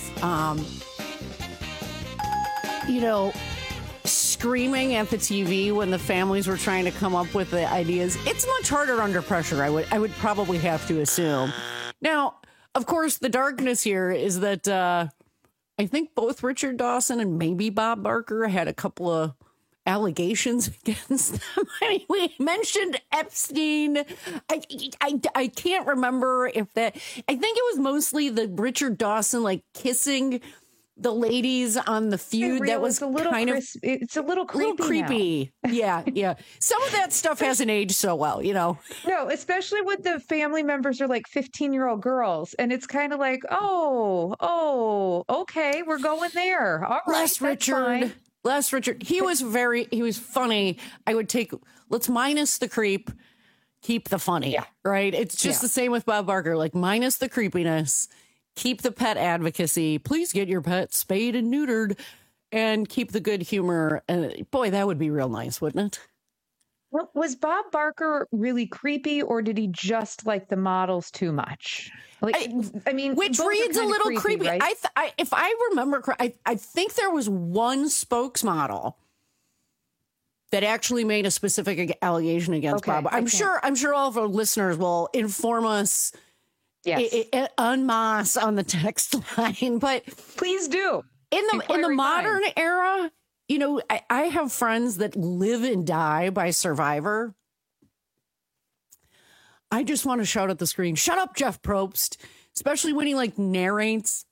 screaming at the TV when the families were trying to come up with the ideas? It's much harder under pressure, I would probably have to assume. Now, of course, the darkness here is that I think both Richard Dawson and maybe Bob Barker had a couple of allegations against them. I mean, we mentioned Epstein. I can't remember if that. I think it was mostly the Richard Dawson kissing the ladies on The Feud. That was it's a little creepy. Yeah. Some of that stuff hasn't aged so well, No, especially when the family members are 15-year-old girls, and it's kind of like, oh, okay, we're going there. All right, Les Richard. He was funny. I would let's minus the creep, keep the funny, right? It's just the same with Bob Barker, minus the creepiness, keep the pet advocacy. Please get your pet spayed and neutered, and keep the good humor. Boy, that would be real nice, wouldn't it? Well, was Bob Barker really creepy, or did he just like the models too much? Which reads a little creepy. Right? If I remember correctly, I think there was one spokesmodel that actually made a specific allegation against Bob. I'm sure all of our listeners will inform us. Yes, en masse on the text line, but please do. In the modern era, I have friends that live and die by Survivor. I just want to shout at the screen, "Shut up, Jeff Probst!" Especially when he narrates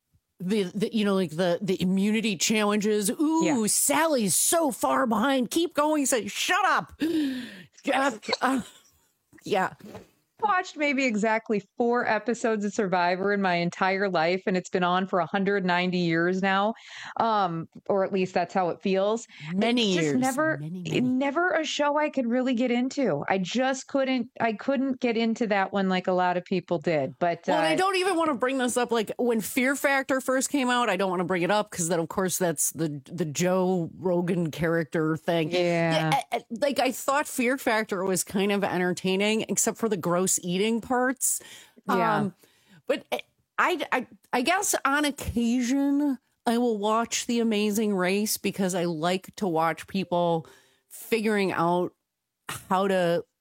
the immunity challenges. Ooh, Sally's so far behind. Keep going. Say, "Shut up, Jeff." Yeah. Watched maybe exactly 4 episodes of Survivor in my entire life, and it's been on for 190 years now, or at least that's how it feels. Many years. Never a show I could really get into. I just couldn't get into that one like a lot of people did. But I don't even want to bring this up. When Fear Factor first came out, I don't want to bring it up because then, of course, that's the Joe Rogan character thing. Yeah. I thought Fear Factor was kind of entertaining, except for the gross eating parts. But I guess on occasion I will watch The Amazing Race because I like to watch people figuring out how to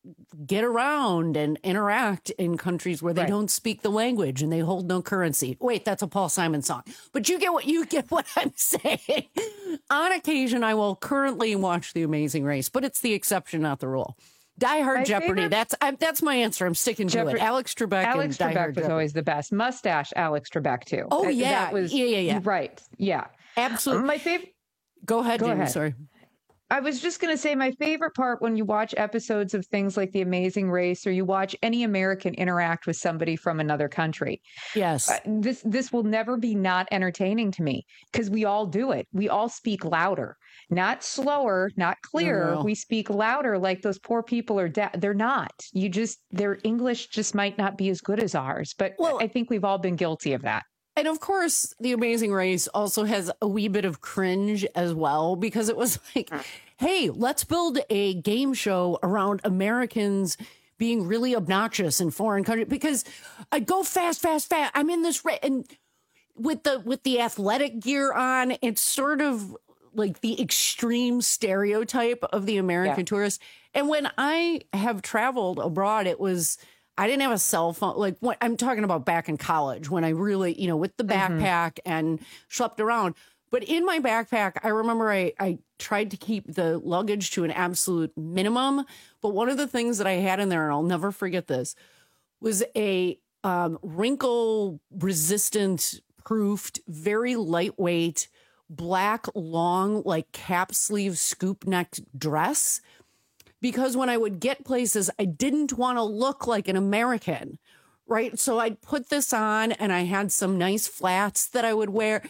get around and interact in countries where they don't speak the language and they hold no currency. Wait, that's a Paul Simon song. But you get what I'm saying. On occasion, I will currently watch The Amazing Race, but it's the exception, not the rule. Die Hard Jeopardy. That's my answer. I'm sticking to it. Alex Trebek. Alex and Die Hard Trebek was always the best. Mustache Alex Trebek too. Oh yeah, that was yeah. Right. Yeah, absolutely. My favorite. Go ahead, Jamie. Sorry. I was just going to say my favorite part when you watch episodes of things like The Amazing Race, or you watch any American interact with somebody from another country. Yes. This will never be not entertaining to me because we all do it. We all speak louder, not slower, not clearer. No. We speak louder like those poor people are they're not. Their English just might not be as good as ours. But I think we've all been guilty of that. And of course, The Amazing Race also has a wee bit of cringe as well, because it was like, hey, let's build a game show around Americans being really obnoxious in foreign countries, because I go fast. I'm in this and with the athletic gear on, it's sort of like the extreme stereotype of the American tourist. And when I have traveled abroad, I didn't have a cell phone. Like what I'm talking about back in college when I really, with the backpack and schlepped around. But in my backpack, I remember I tried to keep the luggage to an absolute minimum. But one of the things that I had in there, and I'll never forget this, was a wrinkle resistant, proofed, very lightweight, black, long, like cap sleeve scoop neck dress. Because when I would get places, I didn't want to look like an American, right? So I'd put this on and I had some nice flats that I would wear,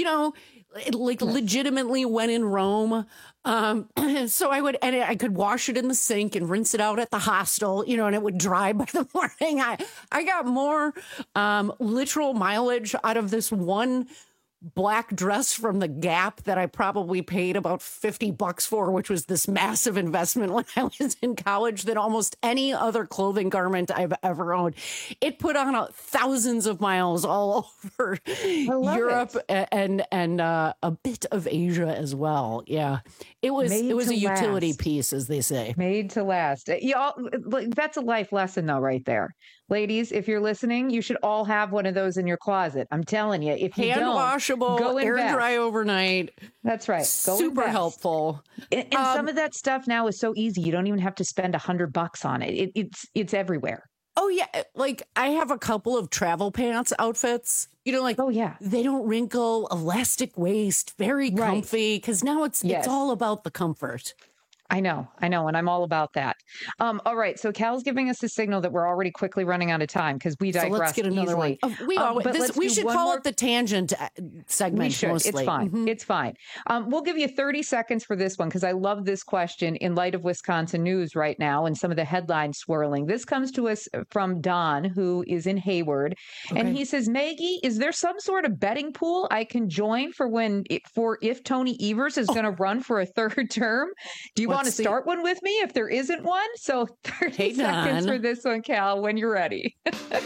legitimately when in Rome. So I could wash it in the sink and rinse it out at the hostel, and it would dry by the morning. I got more literal mileage out of this one black dress from the Gap that I probably paid about $50 for, which was this massive investment when I was in college, than almost any other clothing garment I've ever owned. It put on thousands of miles all over Europe and a bit of Asia as well. Yeah, it was a utility piece, as they say. Made to last. That's a life lesson, though, right there. Ladies, if you're listening, you should all have one of those in your closet. I'm telling you, if you hand washable, go air dry overnight. That's right. Super helpful. And some of that stuff now is so easy. You don't even have to spend $100 on it. It's everywhere. Oh yeah, like I have a couple of travel pants outfits. They don't wrinkle, elastic waist, very comfy. Because now it's all about the comfort. I know, and I'm all about that. All right, so Cal's giving us a signal that we're already quickly running out of time because we digress. So let's get another easily. one. We should call it the tangent segment. We should. Mostly. It's fine. It's fine. We'll give you 30 seconds for this one because I love this question in light of Wisconsin news right now and some of the headlines swirling. This comes to us from Don, who is in Hayward, and he says, Maggie, is there some sort of betting pool I can join for if Tony Evers is going to run for a third term? Do you want to start one with me if there isn't one? So 30 seconds for this one, Cal, when you're ready.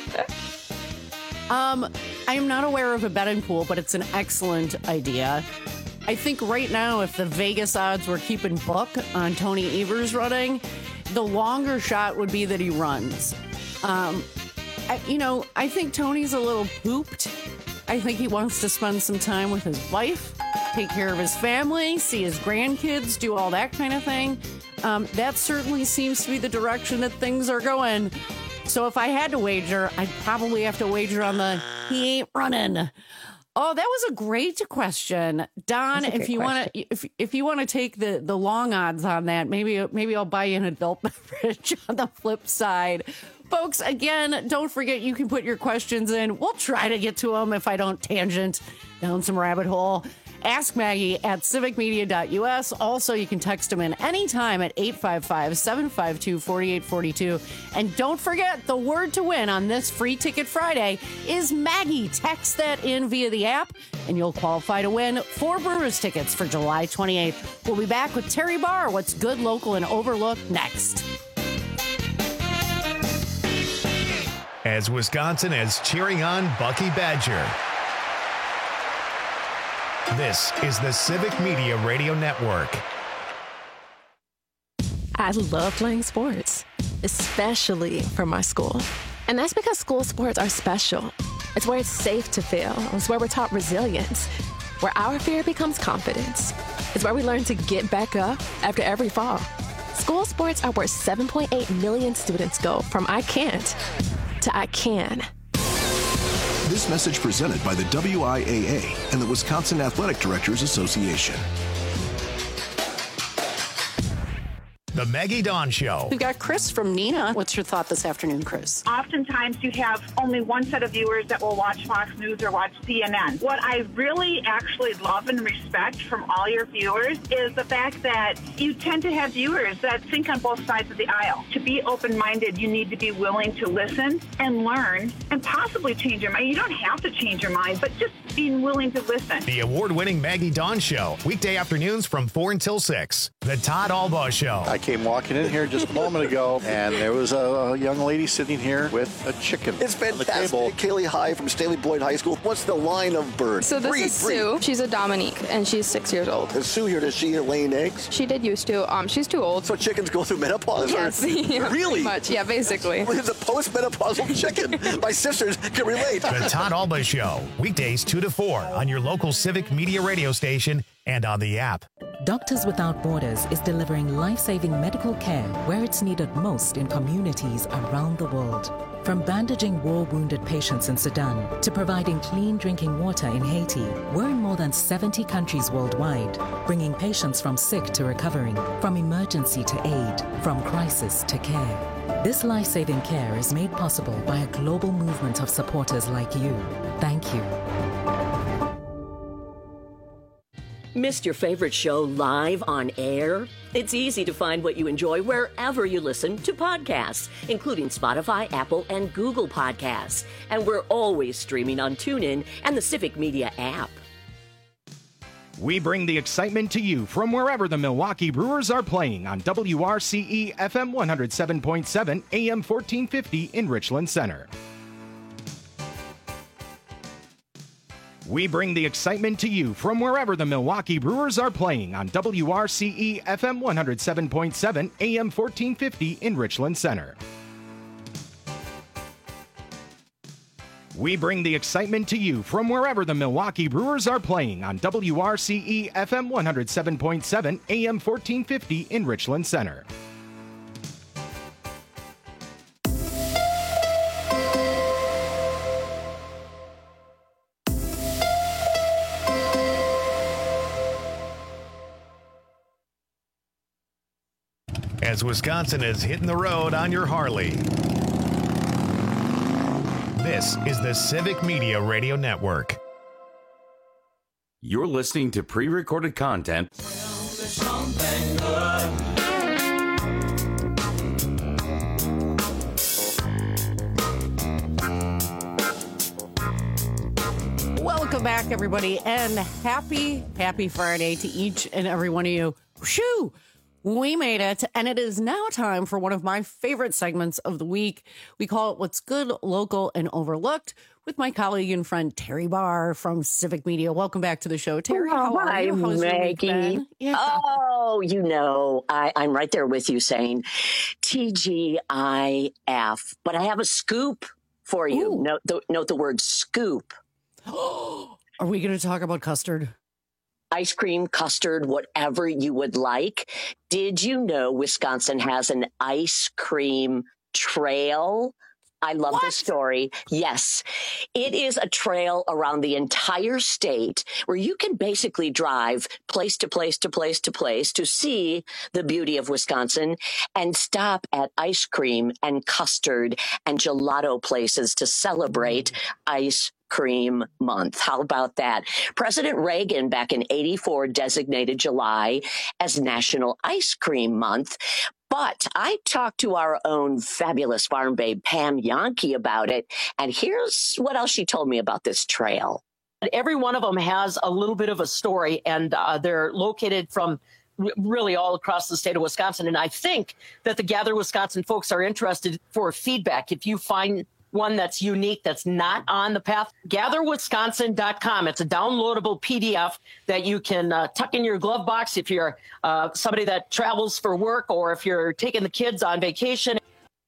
I am not aware of a betting pool, but it's an excellent idea. I think right now, if the Vegas odds were keeping book on Tony Evers running, the longer shot would be that he runs. I think Tony's a little pooped. I think he wants to spend some time with his wife, take care of his family, see his grandkids, do all that kind of thing. That certainly seems to be the direction that things are going. So if I had to wager, I'd probably have to wager on he ain't running. Oh, that was a great question, Don. If you want to take the long odds on that, maybe I'll buy you an adult beverage on the flip side. Folks, again, don't forget you can put your questions in. We'll try to get to them if I don't tangent down some rabbit hole. Ask Maggie at civicmedia.us. Also, you can text them in anytime at 855-752-4842. And don't forget, the word to win on this Free Ticket Friday is Maggie. Text that in via the app, and you'll qualify to win 4 Brewers tickets for July 28th. We'll be back with Terry Barr, What's Good, Local, and Overlooked next. As Wisconsin is cheering on Bucky Badger. This is the Civic Media Radio Network. I love playing sports. especially for my school. And that's because school sports are special. It's where it's safe to fail. It's where we're taught resilience, where our fear becomes confidence. It's where we learn to get back up after every fall. School sports are where 7.8 million students go from I can't to I can. This message presented by the WIAA and the Wisconsin Athletic Directors Association. The Maggie Dawn Show. We've got Chris from Neenah. What's your thought this afternoon, Chris? Oftentimes you have only one set of viewers that will watch Fox News or watch CNN. What I really actually love and respect from all your viewers is the fact that you tend to have viewers that think on both sides of the aisle. To be open-minded, you need to be willing to listen and learn and possibly change your mind. You don't have to change your mind, but just being willing to listen. The award-winning Maggie Dawn Show. Weekday afternoons from 4 until 6. The Todd Albaugh Show. I came walking in here just a moment ago, and there was a young lady sitting here with a chicken. It's fantastic. Kaylee High from Stanley Boyd High School. What's the line of bird? So this is Sue. She's a Dominique, and she's 6 years old. Is Sue here? Does she laying eggs? She did used to. She's too old. So chickens go through menopause? Yes. Yeah, really? Much. Yeah, basically. It's a post-menopausal chicken. My sisters can relate. The Todd Albaugh Show. Weekdays 2 to 4 on your local Civic Media radio station and on the app. Doctors Without Borders is delivering life-saving medical care where it's needed most in communities around the world. From bandaging war-wounded patients in Sudan to providing clean drinking water in Haiti, we're in more than 70 countries worldwide, bringing patients from sick to recovering, from emergency to aid, from crisis to care. This life-saving care is made possible by a global movement of supporters like you. Thank you. Missed your favorite show live on air? It's easy to find what you enjoy wherever you listen to podcasts, including Spotify, Apple, and Google Podcasts. And we're always streaming on TuneIn and the Civic Media app. We bring the excitement to you from wherever the Milwaukee Brewers are playing on WRCE FM 107.7 AM 1450 in Richland Center. We bring the excitement to you from wherever the Milwaukee Brewers are playing on WRCE FM 107.7 AM 1450 in Richland Center. We bring the excitement to you from wherever the Milwaukee Brewers are playing on WRCE FM 107.7 AM 1450 in Richland Center. As Wisconsin is hitting the road on your Harley. This is the Civic Media Radio Network. You're listening to pre-recorded content. Welcome back, everybody, and happy Friday to each and every one of you. Shoo! We made it, and it is now time for one of my favorite segments of the week. We call it What's Good, Local, and Overlooked with my colleague and friend Terry Barr from Civic Media. Welcome back to the show, Terry. How are you? How's your week been? Yeah. Oh, I'm right there with you saying TGIF, but I have a scoop for you. Note the word scoop. Are we going to talk about custard? Ice cream, custard, whatever you would like. Did you know Wisconsin has an ice cream trail? I love this story. Yes, it is a trail around the entire state where you can basically drive place to place to place to place to see the beauty of Wisconsin and stop at ice cream and custard and gelato places to celebrate ice cream month. How about that? President Reagan back in '84 designated July as National Ice Cream Month. But I talked to our own fabulous farm babe, Pam Yankee, about it. And here's what else she told me about this trail. Every one of them has a little bit of a story, and they're located from really all across the state of Wisconsin. And I think that the Gather Wisconsin folks are interested for feedback. If you find one that's unique, that's not on the path, gatherwisconsin.com. It's a downloadable PDF that you can tuck in your glove box if you're somebody that travels for work or if you're taking the kids on vacation.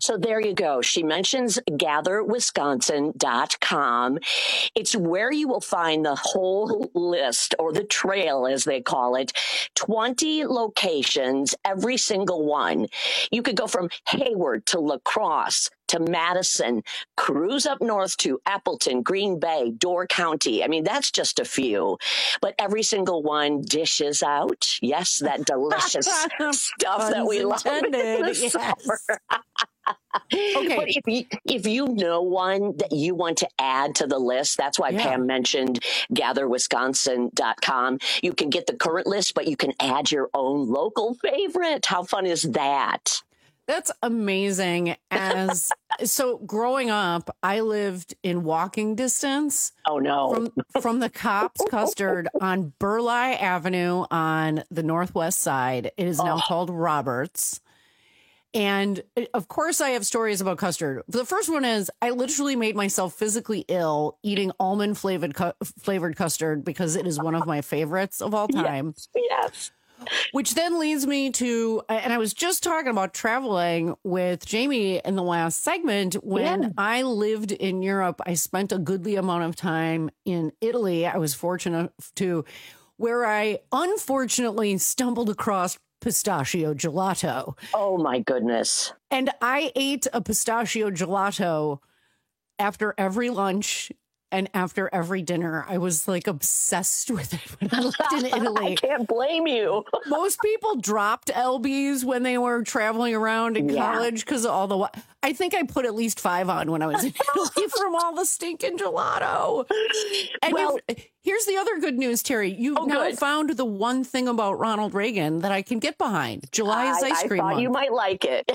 So there you go. She mentions gatherwisconsin.com. It's where you will find the whole list, or the trail as they call it, 20 locations, every single one. You could go from Hayward to La Crosse to Madison, cruise up north to Appleton, Green Bay, Door County. I mean, that's just a few, but every single one dishes out, yes, that delicious stuff that we love in the summer. Okay. But if you know one that you want to add to the list, that's why Pam mentioned gatherwisconsin.com. You can get the current list, but you can add your own local favorite. How fun is that? That's amazing. So growing up, I lived in walking distance. Oh no. From the Kopp's Custard on Burleigh Avenue on the northwest side. It is now called Roberts. And of course, I have stories about custard. The first one is I literally made myself physically ill eating almond flavored custard because it is one of my favorites of all time. Yes. Which then leads me to, and I was just talking about traveling with Jamie in the last segment. When I lived in Europe, I spent a goodly amount of time in Italy. I was fortunate to, where I unfortunately stumbled across pistachio gelato. Oh my goodness. And I ate a pistachio gelato after every lunch and after every dinner. I was like obsessed with it when I lived in Italy. I can't blame you. Most people dropped LBs when they were traveling around in college because of all the... I think I put at least 5 on when I was in Italy from all the stinking gelato. And here's the other good news, Terry. You've now found the one thing about Ronald Reagan that I can get behind. July is ice cream month. I thought you might like it.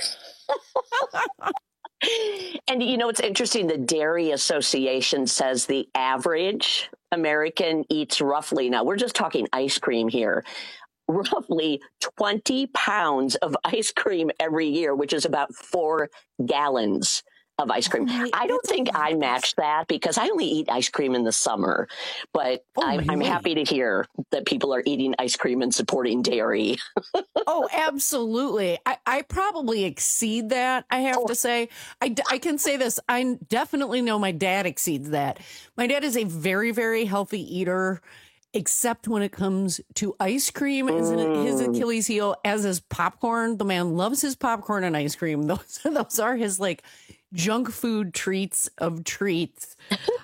And you know, it's interesting. The Dairy Association says the average American eats roughly, now we're just talking ice cream here, roughly 20 pounds of ice cream every year, which is about 4 gallons of ice cream. I don't think I match that because I only eat ice cream in the summer, but I'm happy to hear that people are eating ice cream and supporting dairy. Oh, absolutely. I probably exceed that. I have to say, I can say this. I definitely know my dad exceeds that. My dad is a very, very healthy eater, except when it comes to ice cream is his Achilles heel, as is popcorn. The man loves his popcorn and ice cream. Those are his like junk food treats of treats.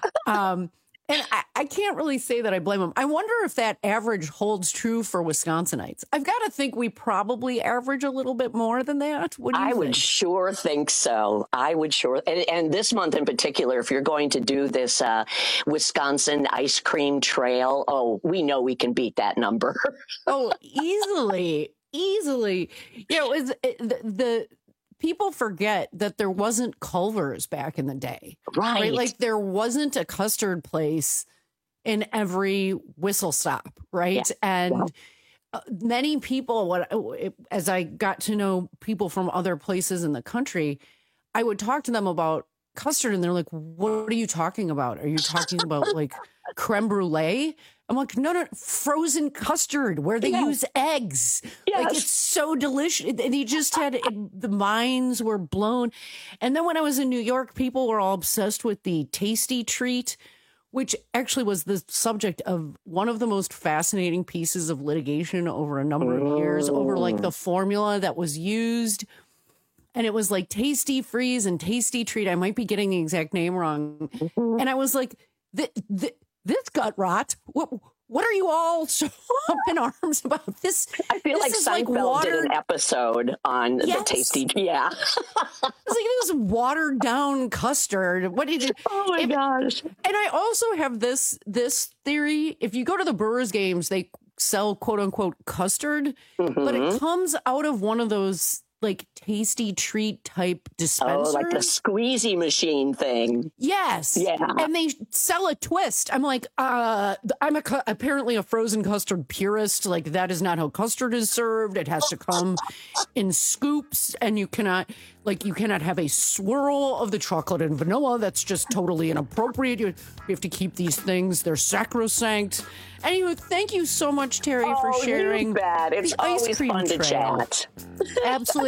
And I can't really say that I blame him. I wonder if that average holds true for Wisconsinites. I've got to think we probably average a little bit more than that. What do you think? Would sure think so. I would sure. And this month in particular, if you're going to do this Wisconsin ice cream trail, we know we can beat that number. Easily. You know, the people forget that there wasn't Culver's back in the day. Right? Like there wasn't a custard place in every whistle stop, right? Yeah. And many people, as I got to know people from other places in the country, I would talk to them about custard and they're like, what are you talking about? Are you talking about like creme brulee? I'm like, no, frozen custard where they use eggs. Yes. Like it's so delicious. And he just had the minds were blown. And then when I was in New York, people were all obsessed with the Tasty Treat, which actually was the subject of one of the most fascinating pieces of litigation over a number of years, over like the formula that was used. And it was like Tasty Freeze and Tasty Treat. I might be getting the exact name wrong. And I was like, this gut rot. What are you all so up in arms about? This I feel like Seinfeld did an episode on the Tasty. Yeah, it's like this watered down custard. What did it? Oh my gosh! And I also have this theory. If you go to the Brewers games, they sell quote unquote custard, but it comes out of one of those like Tasty Treat type dispensers. Oh, like the squeezy machine thing. Yes. Yeah. And they sell a twist. I'm like, I'm apparently a frozen custard purist. Like that is not how custard is served. It has to come in scoops and you cannot have a swirl of the chocolate and vanilla. That's just totally inappropriate. You have to keep these things. They're sacrosanct. Anyway, thank you so much, Terry, for sharing. You bet. It's always fun to chat. Absolutely.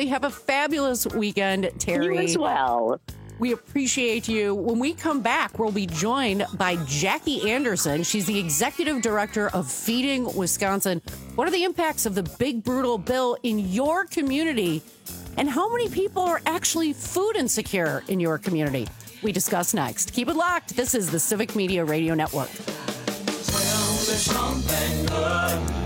Kelly, have a fabulous weekend, Terry. You as well. We appreciate you. When we come back, we'll be joined by Jackie Anderson. She's the executive director of Feeding Wisconsin. What are the impacts of the big, brutal bill in your community? And how many people are actually food insecure in your community? We discuss next. Keep it locked. This is the Civic Media Radio Network. Tell me something good.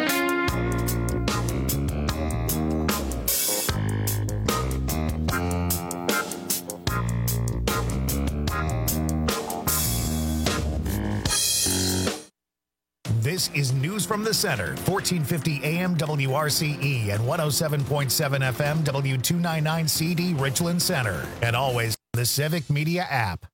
This is News from the Center, 1450 AM WRCE and 107.7 FM W299 CD Richland Center, and always the Civic Media app.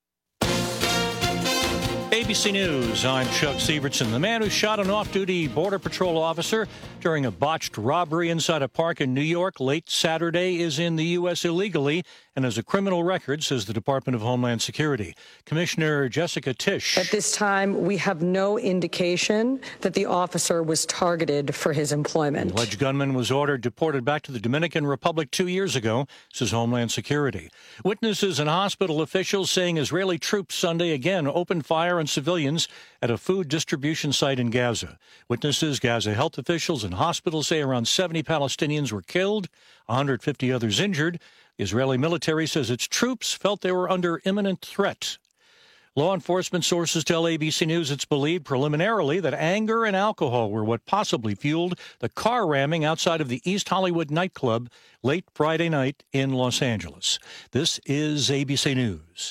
ABC News, I'm Chuck Sievertson. The man who shot an off-duty Border Patrol officer during a botched robbery inside a park in New York late Saturday is in the U.S. illegally and has a criminal record, says the Department of Homeland Security. Commissioner Jessica Tisch. At this time, we have no indication that the officer was targeted for his employment. The alleged gunman was ordered deported back to the Dominican Republic 2 years ago, says Homeland Security. Witnesses and hospital officials saying Israeli troops Sunday again opened fire on civilians at a food distribution site in Gaza. Witnesses, Gaza health officials, and hospitals say around 70 Palestinians were killed, 150 others injured. The Israeli military says its troops felt they were under imminent threat. Law enforcement sources tell ABC News it's believed preliminarily that anger and alcohol were what possibly fueled the car ramming outside of the East Hollywood nightclub late Friday night in Los Angeles. This is ABC News.